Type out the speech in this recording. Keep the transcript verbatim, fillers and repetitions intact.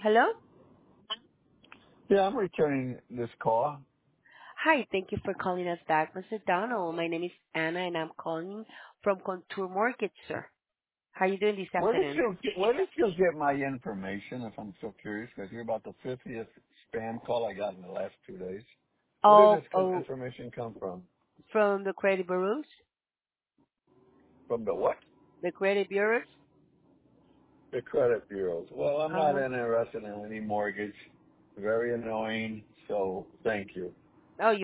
Hello? Yeah, I'm returning this call. Hi, thank you for calling us back, Mister Donald. My name is Anna, and I'm calling from Contour Mortgage, sir. How are you doing this Where did afternoon? you get, where did you get my information? If I'm so curious, because you're about the fiftieth spam call I got in the last two days. Where did Oh, this co- oh, information come from? from the credit bureaus? From the what? The credit bureaus? The credit bureaus. Well, I'm not Uh-huh. interested in any mortgage. Very annoying. So thank you. Oh,